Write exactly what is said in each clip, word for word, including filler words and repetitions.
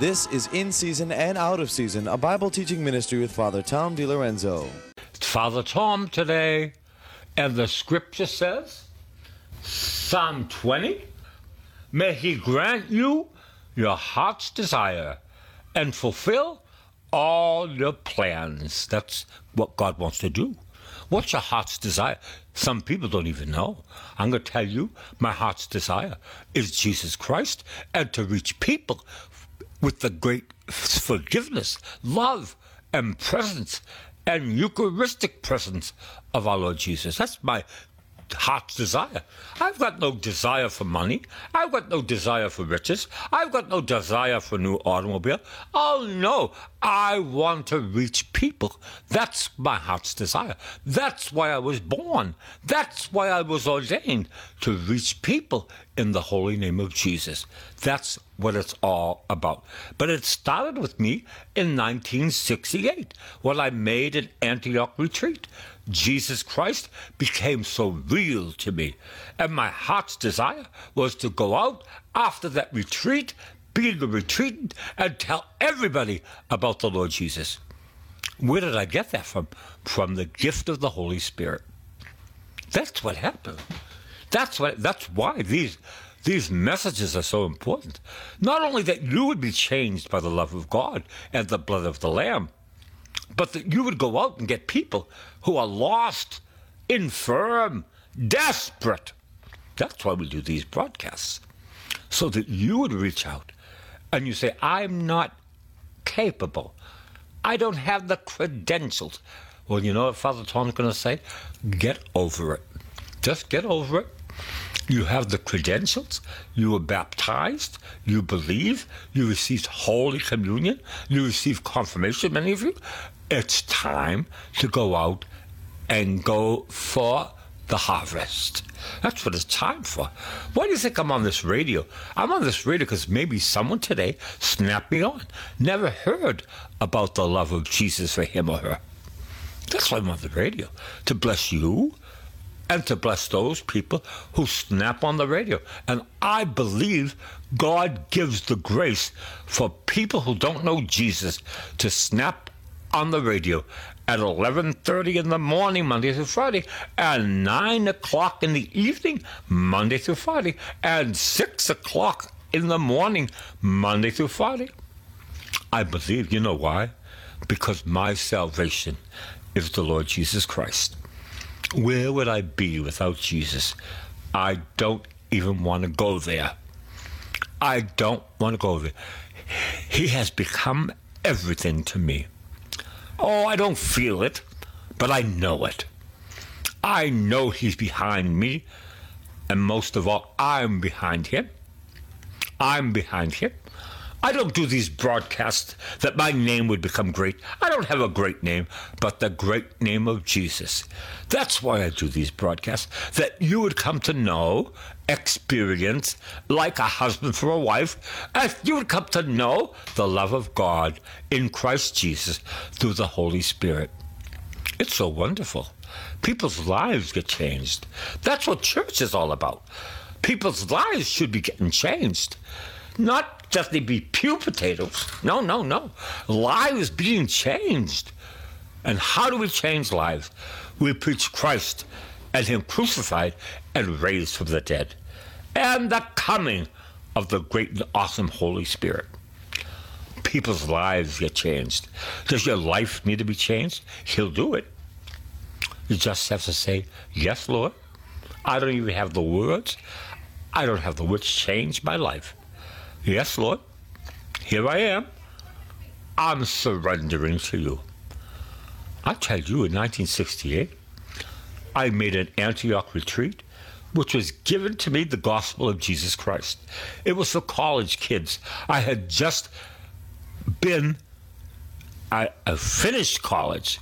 This is In Season and Out of Season, a Bible teaching ministry with Father Tom DiLorenzo. It's Father Tom today, and the scripture says, Psalm twenty, may he grant you your heart's desire and fulfill all your plans. That's what God wants to do. What's your heart's desire? Some people don't even know. I'm going to tell you, my heart's desire is Jesus Christ and to reach people with the great forgiveness, love, and presence and Eucharistic presence of our Lord Jesus. That's my heart's desire. I've got no desire for money. I've got no desire for riches. I've got no desire for a new automobile. Oh no, I want to reach people. That's my heart's desire. That's why I was born. That's why I was ordained, to reach people in the holy name of Jesus. That's what it's all about. But it started with me in nineteen sixty-eight when I made an Antioch retreat. Jesus Christ became so real to me, and my heart's desire was to go out after that retreat, be the retreatant, and tell everybody about the Lord Jesus. Where did I get that from? From the gift of the Holy Spirit. That's what happened. That's what. That's why these these messages are so important. Not only that you would be changed by the love of God and the blood of the Lamb, but that you would go out and get people who are lost, infirm, desperate. That's why we do these broadcasts, so that you would reach out and you say, I'm not capable. I don't have the credentials. Well, you know what Father Tom's going to say? Get over it. Just get over it. You have the credentials. You were baptized. You believe. You received Holy Communion. You received confirmation, many of you. It's time to go out and go for the harvest. That's what it's time for. Why do you think I'm on this radio? I'm on this radio because maybe someone today snapped me on. Never heard about the love of Jesus for him or her. That's why I'm on the radio. To bless you and to bless those people who snap on the radio. And I believe God gives the grace for people who don't know Jesus to snap on the radio at eleven thirty in the morning, Monday through Friday, and nine o'clock in the evening, Monday through Friday, and six o'clock in the morning, Monday through Friday. I believe, you know why? Because my salvation is the Lord Jesus Christ. Where would I be without Jesus? I don't even want to go there. I don't want to go there. He has become everything to me. Oh, I don't feel it, but I know it. I know he's behind me, and most of all, I'm behind him. I'm behind him. I don't do these broadcasts that my name would become great. I don't have a great name, but the great name of Jesus. That's why I do these broadcasts, that you would come to know, experience, like a husband for a wife, as you would come to know the love of God in Christ Jesus through the Holy Spirit. It's so wonderful. People's lives get changed. That's what church is all about. People's lives should be getting changed. Not just they be pew potatoes. No, no, no. Lives being changed. And how do we change lives? We preach Christ and him crucified and raised from the dead. And the coming of the great and awesome Holy Spirit. People's lives get changed. Does your life need to be changed? He'll do it. You just have to say, yes, Lord. I don't even have the words. I don't have the words to change my life. Yes, Lord, here I am. I'm surrendering to you. I tell you, in nineteen sixty-eight, I made an Antioch retreat, which was given to me the gospel of Jesus Christ. It was for college kids. I had just been, I, I finished college.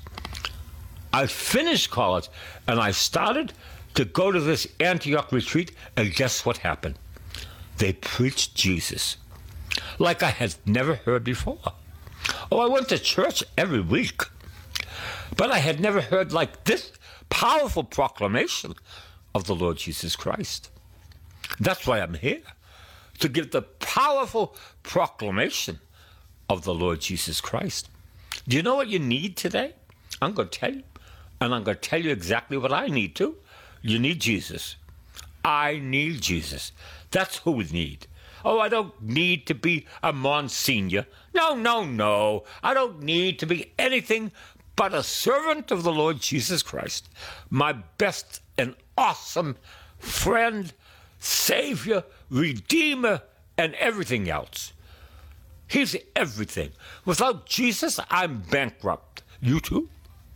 I finished college, and I started to go to this Antioch retreat, and guess what happened? They preached Jesus like I had never heard before. Oh, I went to church every week, but I had never heard like this powerful proclamation of the Lord Jesus Christ. That's why I'm here, to give the powerful proclamation of the Lord Jesus Christ. Do you know what you need today? I'm going to tell you. And I'm going to tell you exactly what I need too. You need Jesus. I need Jesus. That's who we need. Oh, I don't need to be a Monsignor. No, no, no. I don't need to be anything but a servant of the Lord Jesus Christ, my best and awesome friend, Savior, Redeemer, and everything else. He's everything. Without Jesus, I'm bankrupt. You too?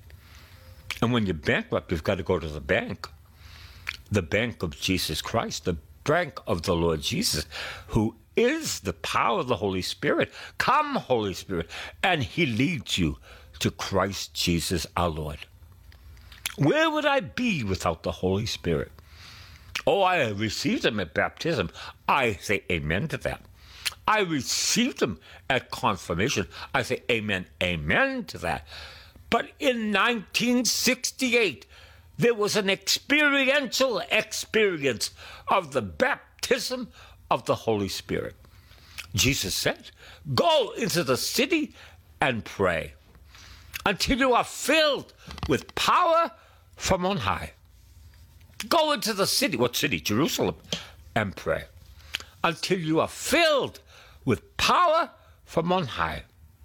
And when you're bankrupt, you've got to go to the bank. The bank of Jesus Christ, the bank of the Lord Jesus, who is the power of the Holy Spirit. Come, Holy Spirit, and he leads you to Christ Jesus our Lord. Where would I be without the Holy Spirit? Oh, I received him at baptism. I say amen to that. I received him at confirmation. I say amen, amen to that. But in nineteen sixty-eight, there was an experiential experience of the baptism of the Holy Spirit. Jesus said, go into the city and pray until you are filled with power from on high. Go into the city. What city? Jerusalem. And pray until you are filled with power from on high.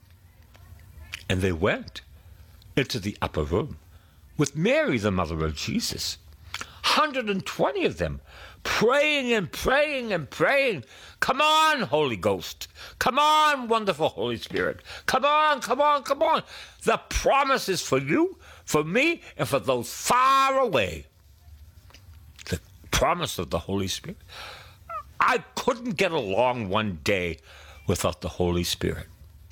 And they went into the upper room with Mary, the mother of Jesus. one hundred twenty of them praying and praying and praying. Come on, Holy Ghost. Come on, wonderful Holy Spirit. Come on, come on, come on. The promise is for you, for me, and for those far away. The promise of the Holy Spirit. I couldn't get along one day without the Holy Spirit.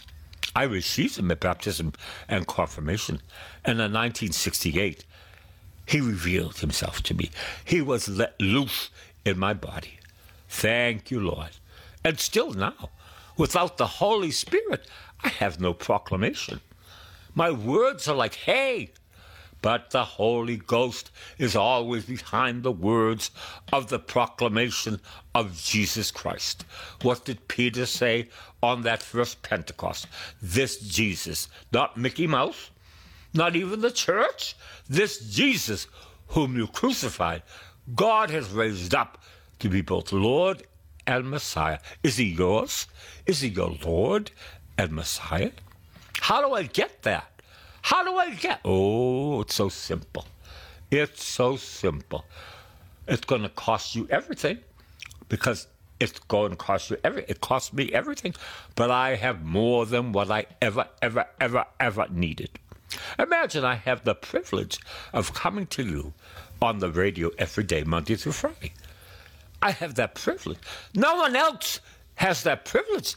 I received him at baptism and confirmation. And in nineteen sixty-eight, he revealed himself to me. He was let loose in my body. Thank you, Lord. And still now, without the Holy Spirit, I have no proclamation. My words are like hay, but the Holy Ghost is always behind the words of the proclamation of Jesus Christ. What did Peter say on that first Pentecost? This Jesus, not Mickey Mouse, not even the church, this Jesus whom you crucified, God has raised up to be both Lord and Messiah. Is he yours? Is he your Lord and Messiah? How do I get that? How do I get? Oh, it's so simple. It's so simple. It's going to cost you everything because it's going to cost you everything. It cost me everything, but I have more than what I ever, ever, ever, ever needed. Imagine I have the privilege of coming to you on the radio every day, Monday through Friday. I have that privilege. No one else has that privilege.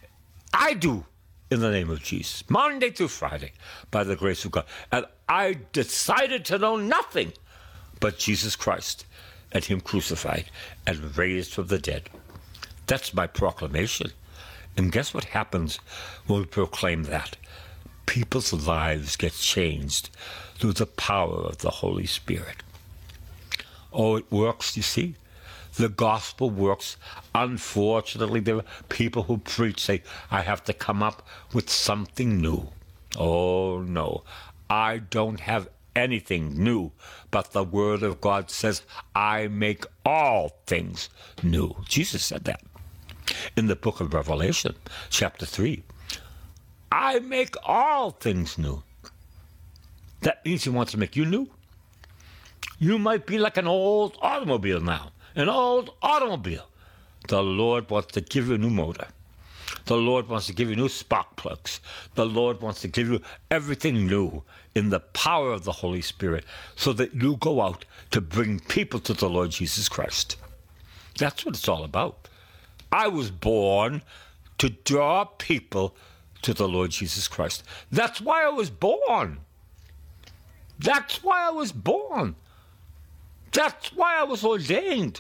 I do. In the name of Jesus, Monday through Friday, by the grace of God. And I decided to know nothing but Jesus Christ and him crucified and raised from the dead. That's my proclamation. And guess what happens when we proclaim that? People's lives get changed through the power of the Holy Spirit. Oh, it works, you see. The gospel works. Unfortunately, there are people who preach, say, I have to come up with something new. Oh, no. I don't have anything new, but the Word of God says, I make all things new. Jesus said that in the book of Revelation, chapter three. I make all things new. That means he wants to make you new. You might be like an old automobile now. An old automobile. The Lord wants to give you a new motor. The Lord wants to give you new spark plugs. The Lord wants to give you everything new in the power of the Holy Spirit so that you go out to bring people to the Lord Jesus Christ. That's what it's all about. I was born to draw people to the Lord Jesus Christ. That's why I was born. That's why I was born. That's why I was ordained.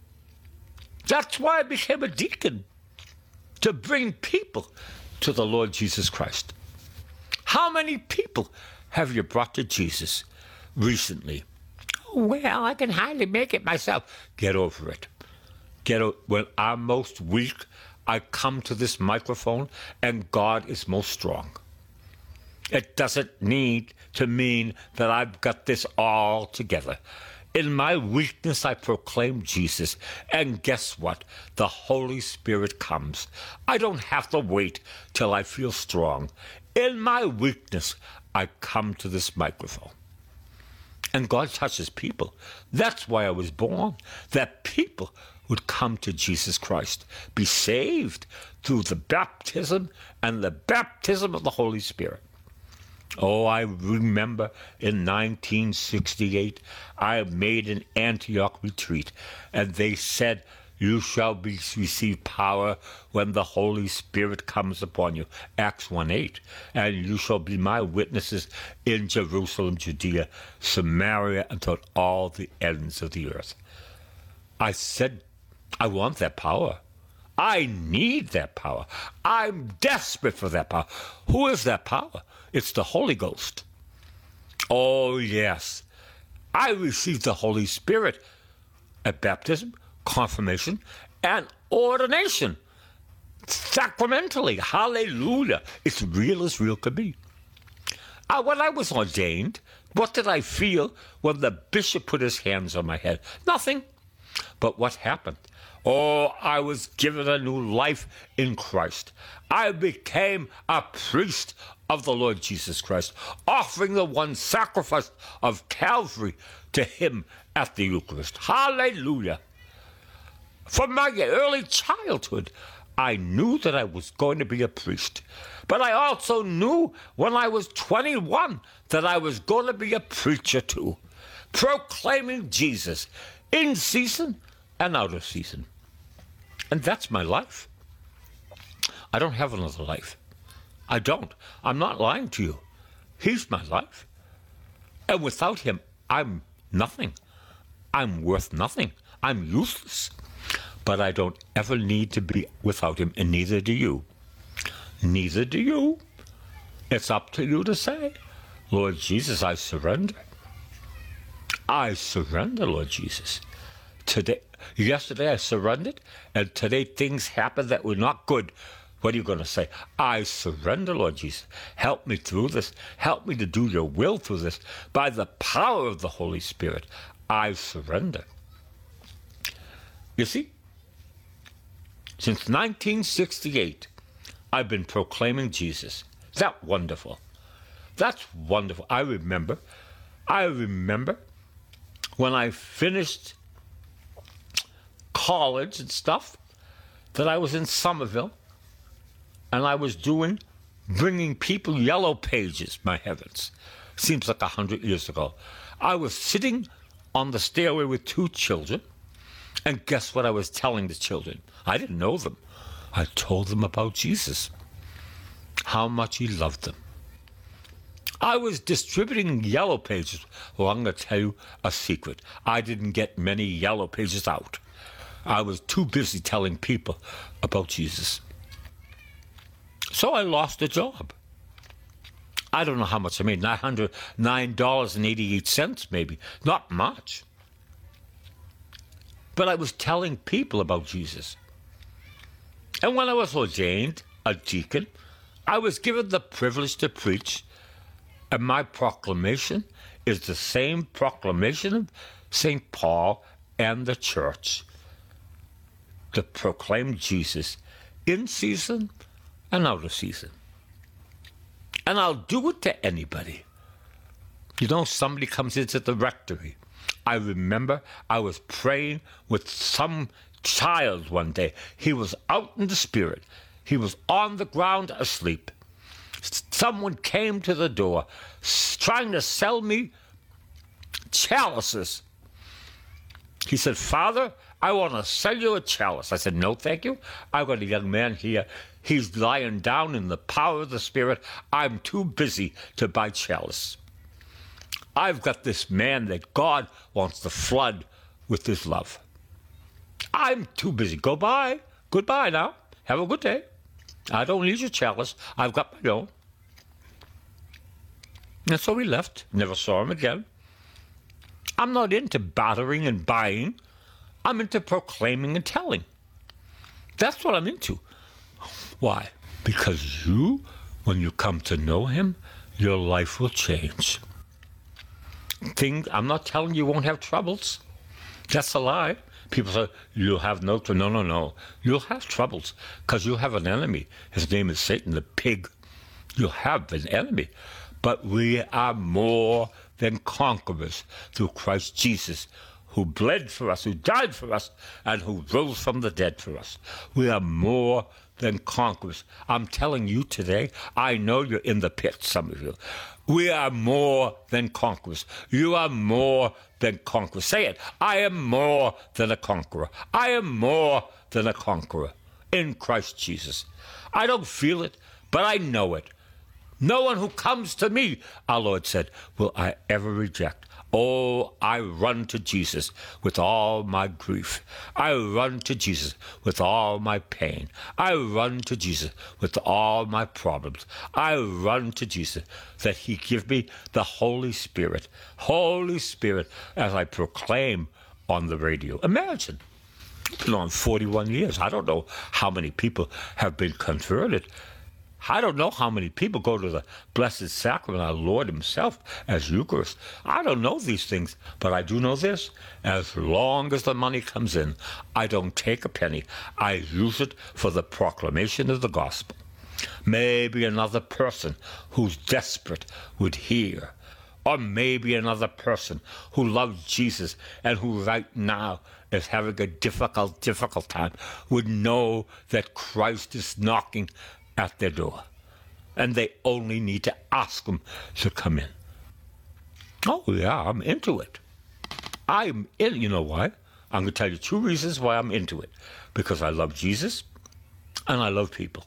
That's why I became a deacon, to bring people to the Lord Jesus Christ. How many people have you brought to Jesus recently? Well, I can hardly make it myself. Get over it. Get o- when I'm most weak, I come to this microphone and God is most strong. It doesn't need to mean that I've got this all together. In my weakness, I proclaim Jesus. And guess what? The Holy Spirit comes. I don't have to wait till I feel strong. In my weakness, I come to this microphone. And God touches people. That's why I was born, that people would come to Jesus Christ, be saved through the baptism and the baptism of the Holy Spirit. Oh, I remember in nineteen sixty-eight, I made an Antioch retreat, and they said, you shall be, receive power when the Holy Spirit comes upon you, Acts one eight, and you shall be my witnesses in Jerusalem, Judea, Samaria, until all the ends of the earth. I said, I want that power. I need that power. I'm desperate for that power. Who is that power? It's the Holy Ghost. Oh, yes. I received the Holy Spirit at baptism, confirmation, and ordination. Sacramentally. Hallelujah. It's real as real could be. Uh, when I was ordained, what did I feel when the bishop put his hands on my head? Nothing. But what happened? Oh, I was given a new life in Christ. I became a priest of the Lord Jesus Christ, offering the one sacrifice of Calvary to him at the Eucharist. Hallelujah. From my early childhood, I knew that I was going to be a priest. But I also knew when I was twenty-one that I was going to be a preacher too, proclaiming Jesus in season and out of season. And that's my life. I don't have another life. I don't. I'm not lying to you. He's my life. And without him, I'm nothing. I'm worth nothing. I'm useless. But I don't ever need to be without him, and neither do you. Neither do you. It's up to you to say, Lord Jesus, I surrender. I surrender, Lord Jesus. Today, yesterday I surrendered, and today things happen that were not good. What are you going to say? I surrender, Lord Jesus. Help me through this. Help me to do your will through this. By the power of the Holy Spirit, I surrender. You see, since nineteen sixty-eight, I've been proclaiming Jesus. Is that wonderful? That's wonderful. I remember, I remember when I finished college and stuff, that I was in Somerville, and I was doing, bringing people yellow pages, my heavens. Seems like a hundred years ago. I was sitting on the stairway with two children, and guess what I was telling the children? I didn't know them. I told them about Jesus, how much he loved them. I was distributing yellow pages. Well, I'm going to tell you a secret. I didn't get many yellow pages out. I was too busy telling people about Jesus. So I lost a job. I don't know how much I made, nine hundred nine dollars and eighty-eight cents maybe. Not much. But I was telling people about Jesus. And when I was ordained a deacon, I was given the privilege to preach, and my proclamation is the same proclamation of Saint Paul and the church, to proclaim Jesus in season and out of season. And I'll do it to anybody. You know, somebody comes into the rectory. I remember I was praying with some child one day. He was out in the spirit. He was on the ground asleep. Someone came to the door trying to sell me chalices. He said, Father, I want to sell you a chalice. I said, no, thank you. I've got a young man here. He's lying down in the power of the Spirit. I'm too busy to buy chalice. I've got this man that God wants to flood with his love. I'm too busy. Go bye. Goodbye now. Have a good day. I don't need your chalice. I've got my own. And so we left. Never saw him again. I'm not into bartering and buying. I'm into proclaiming and telling. That's what I'm into. Why? Because you, when you come to know him, your life will change. Things, I'm not telling you won't have troubles. That's a lie. People say, you'll have no trouble. No, no, no. You'll have troubles because you have an enemy. His name is Satan, the pig. You have an enemy. But we are more than conquerors through Christ Jesus, who bled for us, who died for us, and who rose from the dead for us. We are more than conquerors. I'm telling you today, I know you're in the pit, some of you. We are more than conquerors. You are more than conquerors. Say it. I am more than a conqueror. I am more than a conqueror in Christ Jesus. I don't feel it, but I know it. No one who comes to me, our Lord said, will I ever reject. Oh, I run to Jesus with all my grief. I run to Jesus with all my pain. I run to Jesus with all my problems. I run to Jesus that he give me the Holy Spirit. Holy Spirit, as I proclaim on the radio. Imagine, I've been on forty-one years. I don't know how many people have been converted. I don't know how many people go to the Blessed Sacrament, our Lord himself, as Eucharist. I don't know these things, but I do know this. As long as the money comes in, I don't take a penny. I use it for the proclamation of the gospel. Maybe another person who's desperate would hear. Or maybe another person who loves Jesus and who right now is having a difficult, difficult time would know that Christ is knocking at their door, and they only need to ask him to come in. Oh, yeah, I'm into it. I'm in, you know why? I'm going to tell you two reasons why I'm into it. Because I love Jesus, and I love people.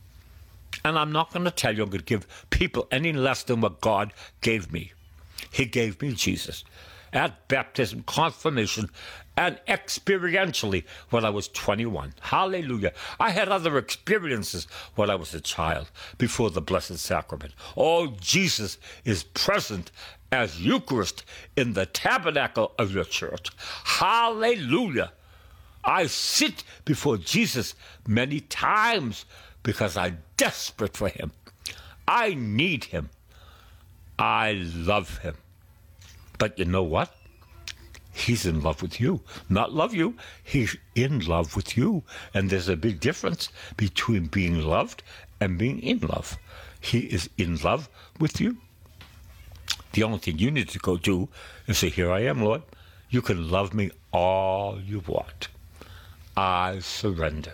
And I'm not going to tell you I'm going to give people any less than what God gave me. He gave me Jesus at baptism, confirmation, and experientially when I was twenty-one. Hallelujah. I had other experiences when I was a child before the Blessed Sacrament. Oh, Jesus is present as Eucharist in the tabernacle of your church. Hallelujah. I sit before Jesus many times because I'm desperate for him. I need him. I love him. But you know what? He's in love with you. Not love you. He's in love with you. And there's a big difference between being loved and being in love. He is in love with you. The only thing you need to go do is say, here I am, Lord. You can love me all you want. I surrender.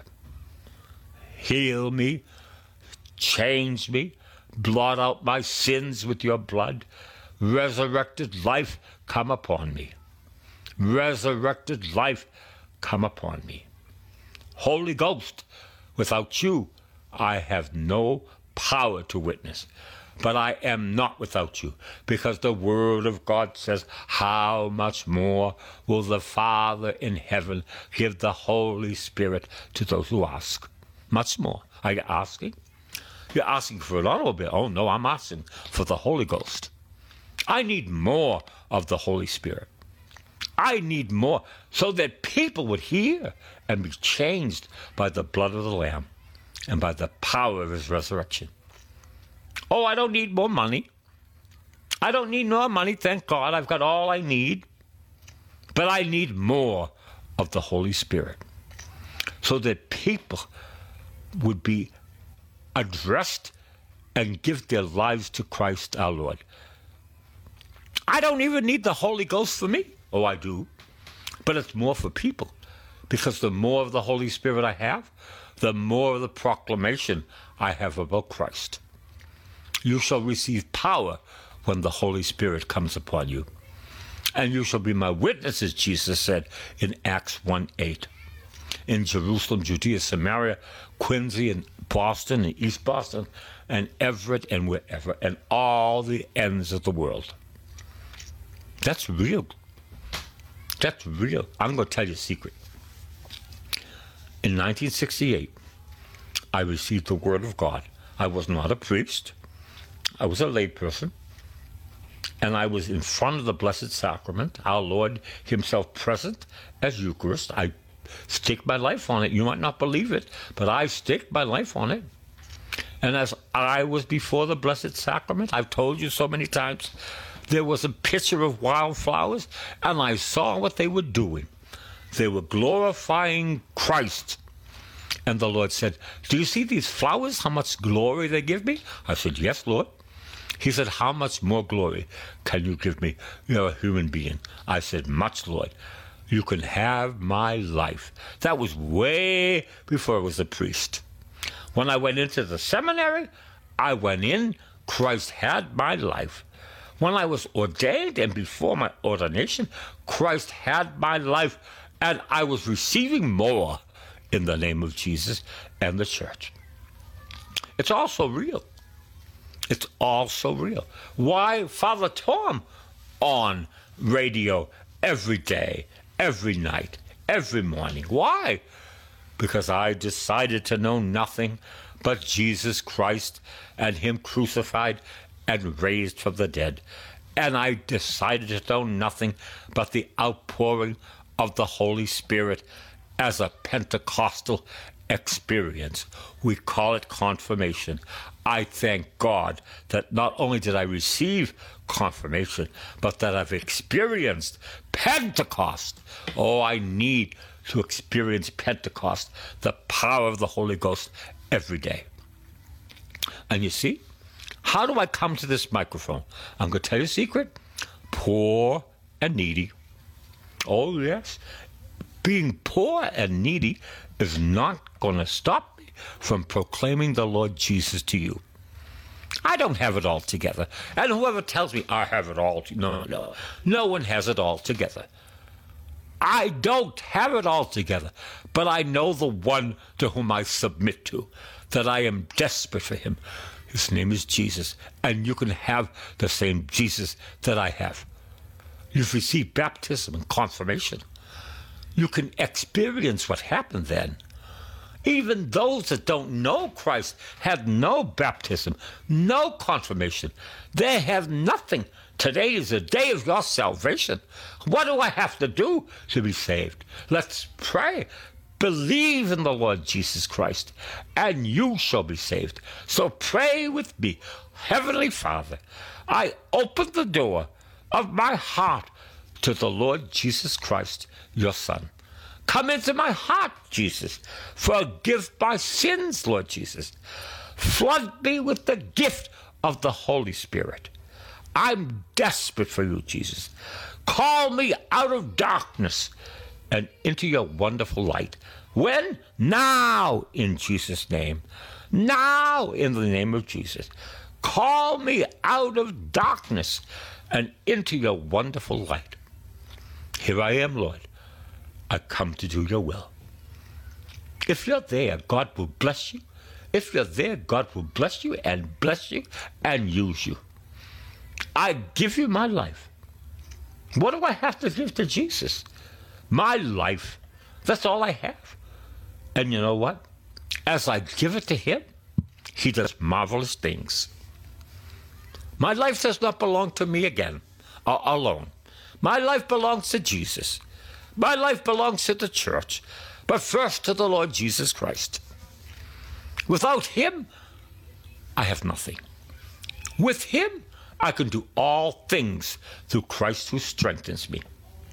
Heal me. Change me. Blot out my sins with your blood. Resurrected life, come upon me. Resurrected life, come upon me. Holy Ghost, without you, I have no power to witness. But I am not without you, because the Word of God says, how much more will the Father in heaven give the Holy Spirit to those who ask? Much more. Are you asking? You're asking for an automobile. Oh, no, I'm asking for the Holy Ghost. I need more of the Holy Spirit. I need more so that people would hear and be changed by the blood of the Lamb and by the power of his resurrection. Oh, I don't need more money. I don't need more money, thank God. I've got all I need. But I need more of the Holy Spirit so that people would be addressed and give their lives to Christ our Lord. I don't even need the Holy Ghost for me. Oh, I do. But it's more for people. Because the more of the Holy Spirit I have, the more of the proclamation I have about Christ. You shall receive power when the Holy Spirit comes upon you. And you shall be my witnesses, Jesus said in Acts one eight. In Jerusalem, Judea, Samaria, Quincy, and Boston, and East Boston, and Everett, and wherever, and all the ends of the world. That's real. That's real. I'm going to tell you a secret. In nineteen sixty-eight, I received the Word of God. I was not a priest. I was a layperson. And I was in front of the Blessed Sacrament, our Lord himself present as Eucharist. I stake my life on it. You might not believe it, but I've staked my life on it. And as I was before the Blessed Sacrament, I've told you so many times, there was a picture of wildflowers, and I saw what they were doing. They were glorifying Christ. And the Lord said, do you see these flowers, how much glory they give me? I said, yes, Lord. He said, how much more glory can you give me? You're a human being. I said, much, Lord. You can have my life. That was way before I was a priest. When I went into the seminary, I went in, Christ had my life. When I was ordained and before my ordination, Christ had my life, and I was receiving more in the name of Jesus and the church. It's also real. It's also real. Why Father Tom on radio every day, every night, every morning? Why? Because I decided to know nothing but Jesus Christ and Him crucified and raised from the dead. And I decided to know nothing but the outpouring of the Holy Spirit as a Pentecostal experience. We call it confirmation. I thank God that not only did I receive confirmation, but that I've experienced Pentecost. Oh, I need to experience Pentecost, the power of the Holy Ghost, every day. And you see, how do I come to this microphone? I'm going to tell you a secret. Poor and needy. Oh, yes. Being poor and needy is not going to stop me from proclaiming the Lord Jesus to you. I don't have it all together. And whoever tells me I have it all, to- no, no, no one has it all together. I don't have it all together, but I know the one to whom I submit to, that I am desperate for him. His name is Jesus, and you can have the same Jesus that I have. You've received baptism and confirmation. You can experience what happened then. Even those that don't know Christ have no baptism, no confirmation. They have nothing. Today is the day of your salvation. What do I have to do to be saved? Let's pray. Believe in the Lord Jesus Christ, and you shall be saved. So pray with me. Heavenly Father, I open the door of my heart to the Lord Jesus Christ, your Son. Come into my heart, Jesus. Forgive my sins, Lord Jesus. Flood me with the gift of the Holy Spirit. I'm desperate for you, Jesus. Call me out of darkness and into your wonderful light. When? Now, in Jesus' name. Now, in the name of Jesus. Call me out of darkness and into your wonderful light. Here I am, Lord. I come to do your will. If you're there, God will bless you. If you're there, God will bless you and bless you and use you. I give you my life. What do I have to give to Jesus? My life. That's all I have. And you know what? As I give it to him, he does marvelous things. My life does not belong to me again, uh, alone. My life belongs to Jesus. My life belongs to the church, but first to the Lord Jesus Christ. Without him, I have nothing. With him, I can do all things through Christ who strengthens me.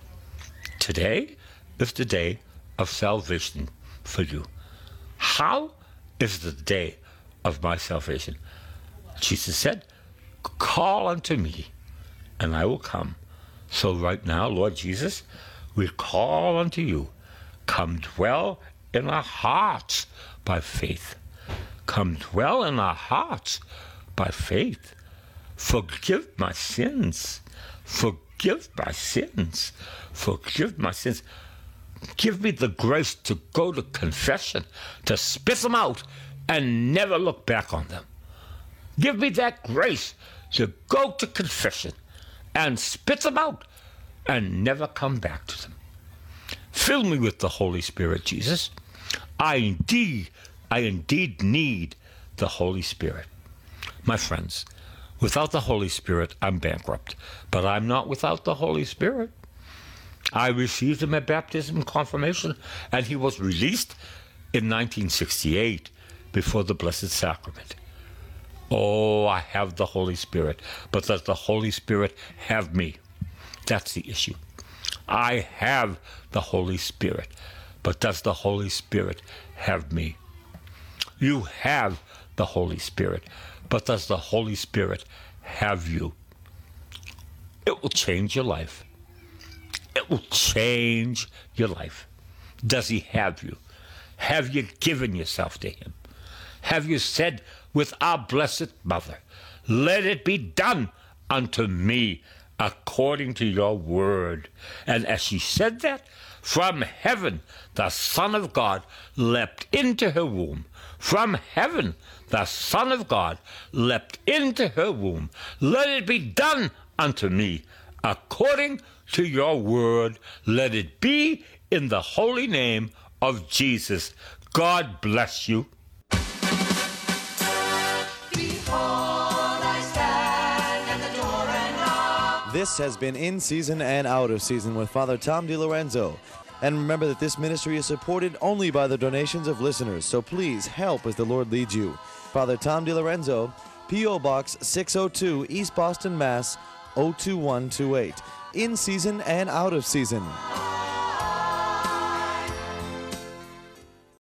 Today is the day of salvation for you. How is the day of my salvation? Jesus said, call unto me, and I will come. So right now, Lord Jesus, we call unto you. Come dwell in our hearts by faith. Come dwell in our hearts by faith. Forgive my sins. Forgive my sins. Forgive my sins. Give me the grace to go to confession, to spit them out and never look back on them. Give me that grace to go to confession and spit them out and never come back to them. Fill me with the Holy Spirit, Jesus. I indeed, I indeed need the Holy Spirit. My friends, without the Holy Spirit, I'm bankrupt. But I'm not without the Holy Spirit. I received him at baptism and confirmation, and he was released in nineteen sixty-eight before the Blessed Sacrament. Oh, I have the Holy Spirit, but does the Holy Spirit have me? That's the issue. I have the Holy Spirit, but does the Holy Spirit have me? You have the Holy Spirit, but does the Holy Spirit have you? It will change your life. It will change your life. Does he have you? Have you given yourself to him? Have you said with our Blessed Mother, let it be done unto me according to your word? And as she said that, from heaven the Son of God leapt into her womb. From heaven the Son of God leapt into her womb. Let it be done unto me according to your word. Let it be in the holy name of Jesus. God bless you. This has been In Season and Out of Season with Father Tom DiLorenzo. And remember that this ministry is supported only by the donations of listeners, so please help as the Lord leads you. Father Tom DiLorenzo, P O. Box six oh two, East Boston, Mass. oh two one two eight. In Season and Out of Season.